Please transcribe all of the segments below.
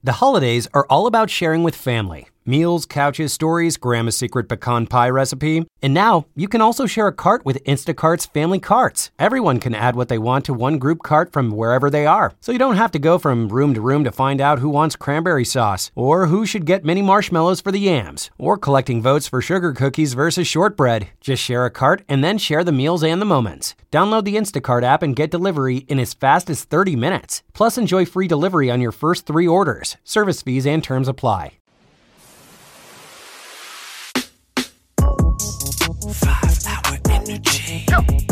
The holidays are all about sharing with family. Meals, couches, stories, Grandma's secret pecan pie recipe. And now, you can also share a cart with Instacart's Family Carts. Everyone can add what they want to one group cart from wherever they are. So you don't have to go from room to find out who wants cranberry sauce, or who should get mini marshmallows for the yams, or collecting votes for sugar cookies versus shortbread. Just share a cart and then share the meals and the moments. Download the Instacart app and get delivery in as fast as 30 minutes. Plus, enjoy free delivery on your first 3 orders. Service fees and terms apply. 5-hour energy.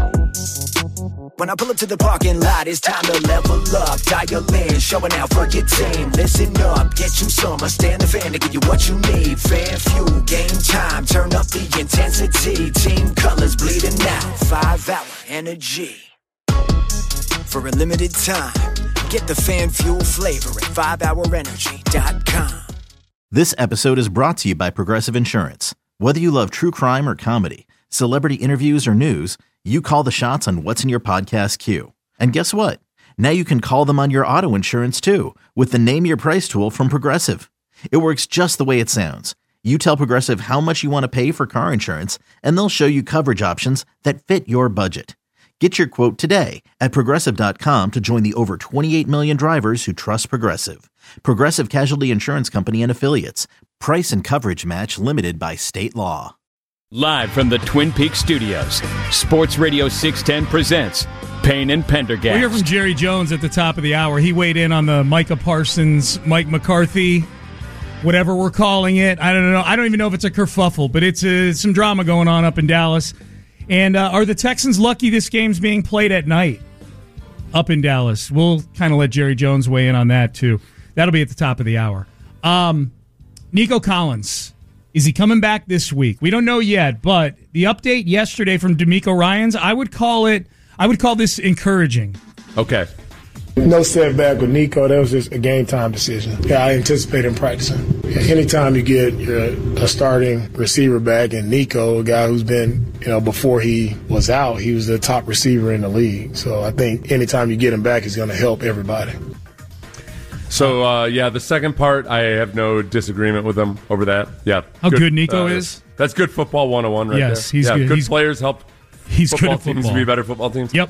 When I pull up to the parking lot, it's time to level up. Dial in, showing out for your team. Listen up, get you some. I stand the fan to give you what you need. Fan fuel, game time, turn up the intensity. Team colors bleeding out. 5-hour energy. For a limited time, get the fan fuel flavor at 5hourenergy.com. This episode is brought to you by Progressive Insurance. Whether you love true crime or comedy, celebrity interviews or news, you call the shots on what's in your podcast queue. And guess what? Now you can call them on your auto insurance too with the Name Your Price tool from Progressive. It works just the way it sounds. You tell Progressive how much you want to pay for car insurance, and they'll show you coverage options that fit your budget. Get your quote today at Progressive.com to join the over 28 million drivers who trust Progressive. Progressive Casualty Insurance Company and Affiliates. Price and coverage match limited by state law. Live from the Twin Peaks studios, Sports Radio 610 presents Payne and Pendergast. We hear from Jerry Jones at the top of the hour. He weighed in on the Micah Parsons, Mike McCarthy, whatever we're calling it. I don't know. I don't even know if it's a kerfuffle, but it's some drama going on up in Dallas. And are the Texans lucky this game's being played at night up in Dallas? We'll kind of let Jerry Jones weigh in on that, too. That'll be at the top of the hour. Nico Collins, is he coming back this week? We don't know yet, but the update yesterday from DeMeco Ryans, I would call this encouraging. Okay. No setback with Nico. That was just a game time decision. Yeah, I anticipate him practicing. Anytime you get a starting receiver back, and Nico, a guy who's been, before he was out, he was the top receiver in the league. So I think anytime you get him back, he's going to help everybody. So, the second part, I have no disagreement with them over that. Yeah. How good Nico is? That's good football 101 right there. Yes, he's good. Good players help football teams be better football teams. Yep.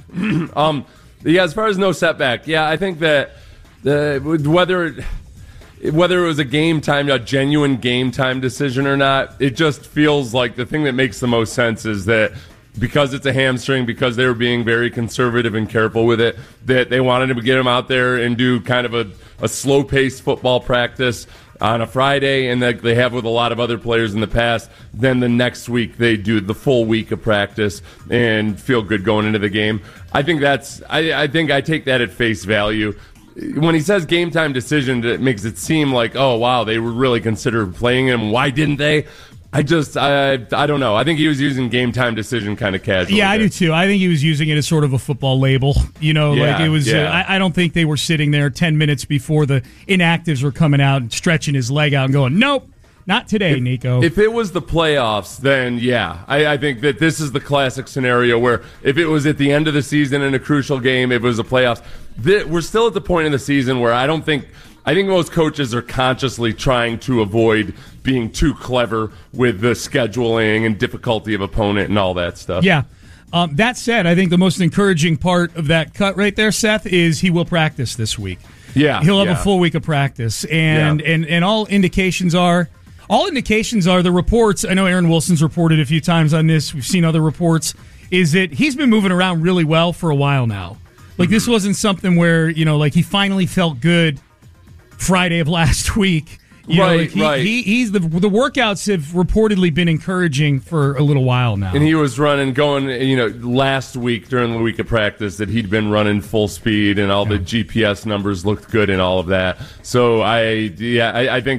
As far as no setback, I think that whether it was a genuine game time decision or not, it just feels like the thing that makes the most sense is that because it's a hamstring, because they were being very conservative and careful with it, that they wanted to get him out there and do kind of a slow-paced football practice on a Friday, and that they have with a lot of other players in the past. Then the next week they do the full week of practice and feel good going into the game. I think I take that at face value. When he says game time decision, it makes it seem like, oh wow, they were really considered playing him. Why didn't they? I don't know. I think he was using game time decision kind of casually. Yeah, I do too. I think he was using it as sort of a football label. It was. I don't think they were sitting there 10 minutes before the inactives were coming out and stretching his leg out and going, nope, not today, Nico. If it was the playoffs, then I think that this is the classic scenario where if it was at the end of the season in a crucial game, if it was the playoffs, we're still at the point in the season where I think most coaches are consciously trying to avoid being too clever with the scheduling and difficulty of opponent and all that stuff. Yeah. That said, I think the most encouraging part of that cut right there, Seth, is he will practice this week. Yeah. He'll have a full week of practice. And all indications are the reports. I know Aaron Wilson's reported a few times on this. We've seen other reports. Is that he's been moving around really well for a while now. Like, this wasn't something where, he finally felt good Friday of last week. Right. He's the workouts have reportedly been encouraging for a little while now. And he was going, last week during the week of practice that he'd been running full speed and all the GPS numbers looked good and all of that. So I think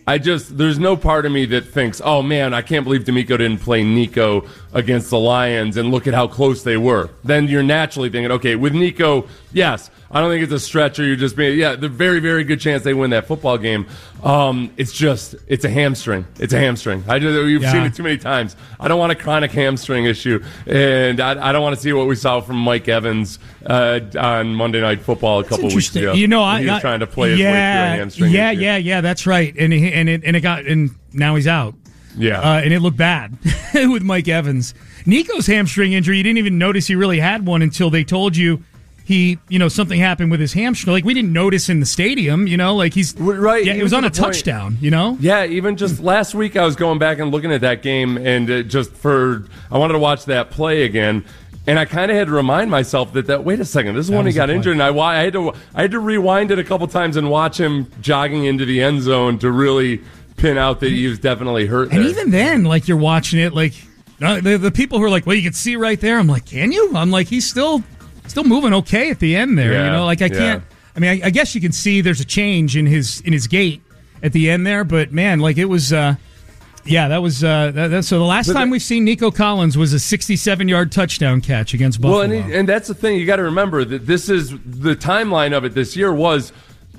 there's no part of me that thinks, oh man, I can't believe DeMeco didn't play Nico against the Lions, and look at how close they were. Then you're naturally thinking, okay, with Nico, yes, I don't think it's a stretch, or you're just being, the very, very good chance they win that football game. It's a hamstring. It's a hamstring. You've seen it too many times. I don't want a chronic hamstring issue, and I don't want to see what we saw from Mike Evans on Monday Night Football a couple weeks ago. He was trying to play his way through a hamstring issue. Yeah, that's right. And now he's out. Yeah. And it looked bad with Mike Evans. Nico's hamstring injury, you didn't even notice he really had one until they told you something happened with his hamstring. Like, we didn't notice in the stadium, like he's right. Yeah, it was on a touchdown, Yeah, even just last week I was going back and looking at that game, and I wanted to watch that play again, and I kind of had to remind myself that wait a second, this is when he got injured, and I had to rewind it a couple times and watch him jogging into the end zone to really pin out that he was definitely hurt there. And even then, like, you're watching it, like the people who are like, well, you can see right there. I'm like, can you? I'm like, he's still moving okay at the end there. Yeah, I can't. I mean, I guess you can see there's a change in his gait at the end there, but man, like, it was. So the last time we've seen Nico Collins was a 67-yard touchdown catch against Buffalo. Well, and that's the thing, you got to remember that this is the timeline of it. This year was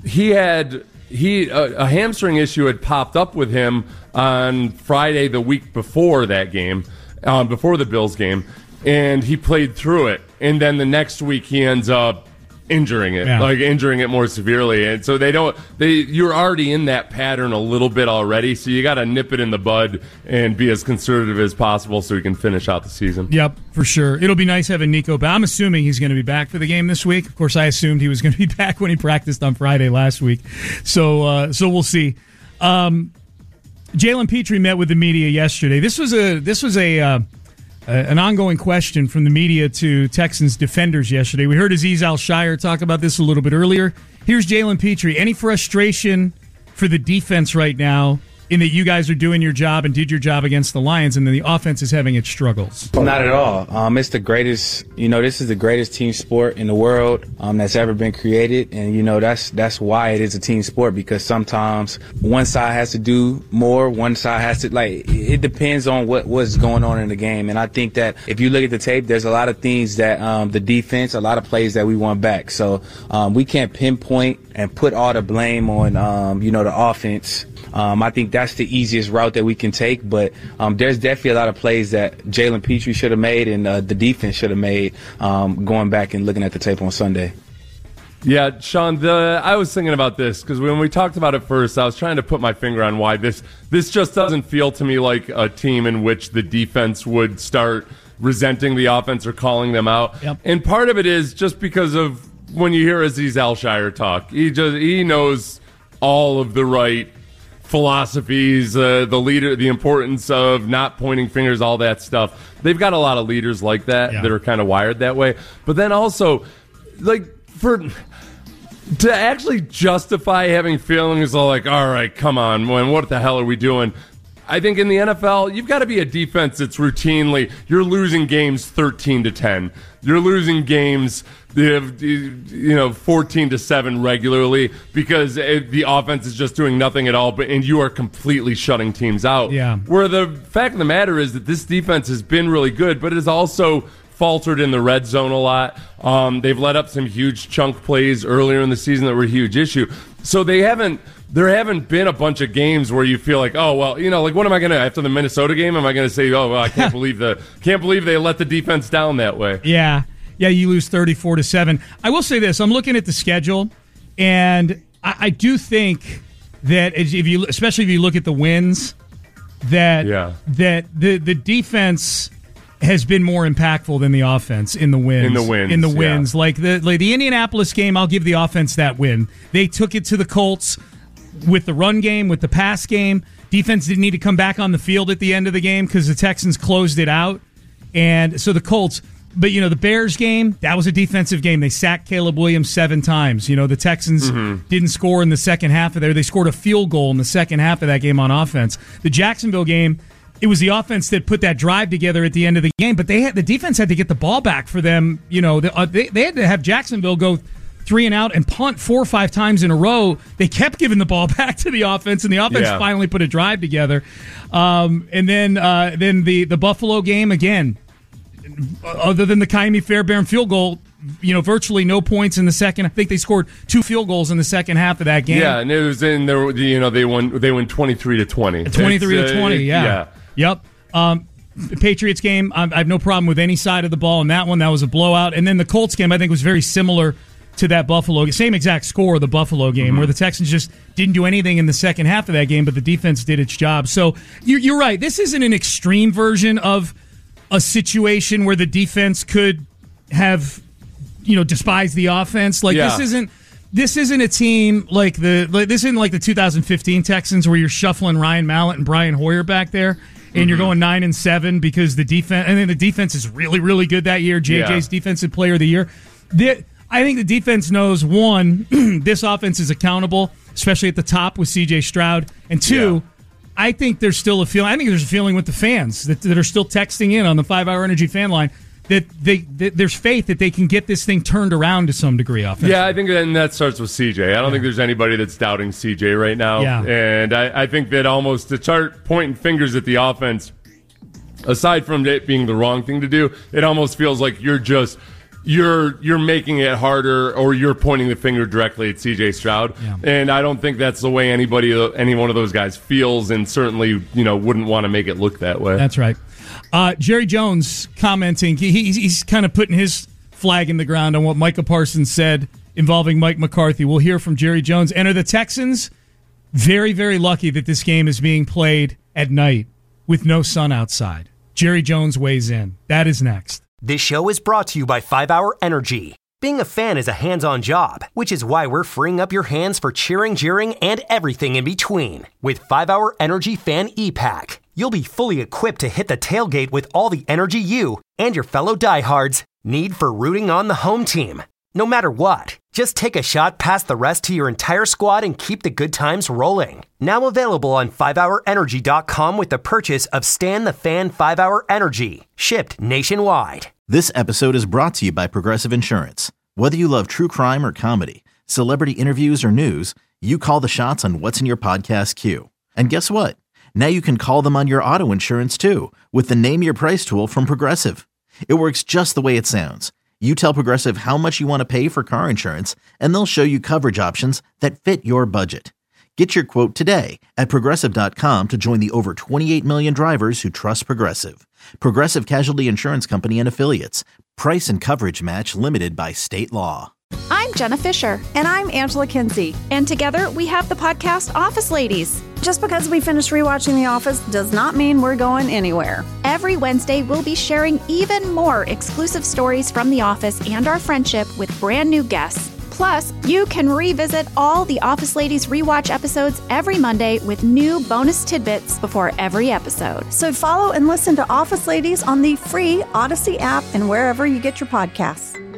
a hamstring issue had popped up with him on Friday the week before that game, before the Bills game, and he played through it. And then the next week he ends up injuring it more severely. And so you're already in that pattern a little bit already, so you got to nip it in the bud and be as conservative as possible so he can finish out the season. Yep, for sure. It'll be nice having Nico back. I'm assuming he's going to be back for the game this week. Of course, I assumed he was going to be back when he practiced on Friday last week. So we'll see. Jalen Petrie met with the media yesterday. This was an ongoing question from the media to Texans defenders yesterday. We heard Azeez Al-Shaair talk about this a little bit earlier. Here's Jalen Petrie. Any frustration for the defense right now in that you guys are doing your job and did your job against the Lions, and then the offense is having its struggles? Not at all. It's the greatest, this is the greatest team sport in the world that's ever been created. And, that's why it is a team sport, because sometimes one side has to do more, one side has to, it depends on what's going on in the game. And I think that if you look at the tape, there's a lot of things that the defense, a lot of plays that we want back. So we can't pinpoint and put all the blame on, the offense. I think that's the easiest route that we can take, but there's definitely a lot of plays that Jalen Petrie should have made and the defense should have made going back and looking at the tape on Sunday. Yeah, Sean, I was thinking about this because when we talked about it first, I was trying to put my finger on why this just doesn't feel to me like a team in which the defense would start resenting the offense or calling them out. Yep. And part of it is just because of when you hear Azeez Al-Shaair talk, he knows all of the right philosophies, the leader, the importance of not pointing fingers, all that stuff. They've got a lot of leaders like that that are kind of wired that way. But then also, to actually justify having feelings like, all right, come on, man, what the hell are we doing? I think in the NFL, you've got to be a defense that's routinely, you're losing games 13-10. You're losing games 14-7 regularly because the offense is just doing nothing at all, and you are completely shutting teams out. Yeah. Where the fact of the matter is that this defense has been really good, but it has also faltered in the red zone a lot. They've let up some huge chunk plays earlier in the season that were a huge issue. So there haven't been a bunch of games where you feel like, oh, well, what am I going to, after the Minnesota game, am I going to say, oh, well, I can't believe they let the defense down that way. Yeah, you lose 34-7. I will say this, I'm looking at the schedule, and I do think that especially if you look at the wins, that the defense has been more impactful than the offense in the wins. Like the Indianapolis game, I'll give the offense that win. They took it to the Colts with the run game, with the pass game. Defense didn't need to come back on the field at the end of the game because the Texans closed it out. And so the Colts, but the Bears game, that was a defensive game. They sacked Caleb Williams 7 times. The Texans didn't score in the second half of there. They scored a field goal in the second half of that game on offense. The Jacksonville game, it was the offense that put that drive together at the end of the game, but the defense had to get the ball back for them. They had to have Jacksonville go 3 and out and punt 4 or 5 times in a row. They kept giving the ball back to the offense, and the offense finally put a drive together. And then the Buffalo game again. Other than the Kaimi Fairbairn field goal, virtually no points in the second. I think they scored 2 field goals in the second half of that game. Yeah, and it was in there. They won 23-20. 23-20. Yeah. Yep. The Patriots game, I have no problem with any side of the ball in that one. That was a blowout. And then the Colts game, I think, was very similar to that Buffalo, same exact score of the Buffalo game, where the Texans just didn't do anything in the second half of that game, but the defense did its job. So you're right. This isn't an extreme version of a situation where the defense could have, despised the offense. This isn't a team this isn't like the 2015 Texans where you're shuffling Ryan Mallett and Brian Hoyer back there. And you're going 9-7 because the defense, and then the defense is really, really good that year. JJ's Defensive Player of the Year. I think the defense knows, one, this offense is accountable, especially at the top with C.J. Stroud, and two, I think there's still a feeling. I think there's a feeling with the fans that are still texting in on the 5-Hour Energy fan line that there's faith that they can get this thing turned around to some degree offensively. Yeah, I think that starts with CJ. I don't think there's anybody that's doubting CJ right now. Yeah. And I think that almost to start pointing fingers at the offense, aside from it being the wrong thing to do, it almost feels like you're making it harder, or you're pointing the finger directly at CJ Stroud. Yeah. And I don't think that's the way any one of those guys feels, and certainly wouldn't want to make it look that way. That's right. Jerry Jones commenting, he's kind of putting his flag in the ground on what Micah Parsons said involving Mike McCarthy. We'll hear from Jerry Jones. And are the Texans very, very lucky that this game is being played at night with no sun outside? Jerry Jones weighs in. That is next. This show is brought to you by 5-Hour Energy. Being a fan is a hands-on job, which is why we're freeing up your hands for cheering, jeering, and everything in between. With 5-Hour Energy Fan E-Pack, you'll be fully equipped to hit the tailgate with all the energy you and your fellow diehards need for rooting on the home team. No matter what, just take a shot past the rest to your entire squad and keep the good times rolling. Now available on 5hourenergy.com with the purchase of Stan the Fan 5-Hour Energy, shipped nationwide. This episode is brought to you by Progressive Insurance. Whether you love true crime or comedy, celebrity interviews or news, you call the shots on what's in your podcast queue. And guess what? Now you can call them on your auto insurance too with the Name Your Price tool from Progressive. It works just the way it sounds. You tell Progressive how much you want to pay for car insurance, and they'll show you coverage options that fit your budget. Get your quote today at Progressive.com to join the over 28 million drivers who trust Progressive. Progressive Casualty Insurance Company and Affiliates. Price and coverage match limited by state law. I'm Jenna Fisher. And I'm Angela Kinsey. And together we have the podcast Office Ladies. Just because we finished rewatching The Office does not mean we're going anywhere. Every Wednesday, we'll be sharing even more exclusive stories from The Office and our friendship with brand new guests. Plus, you can revisit all the Office Ladies rewatch episodes every Monday with new bonus tidbits before every episode. So follow and listen to Office Ladies on the free Odyssey app and wherever you get your podcasts.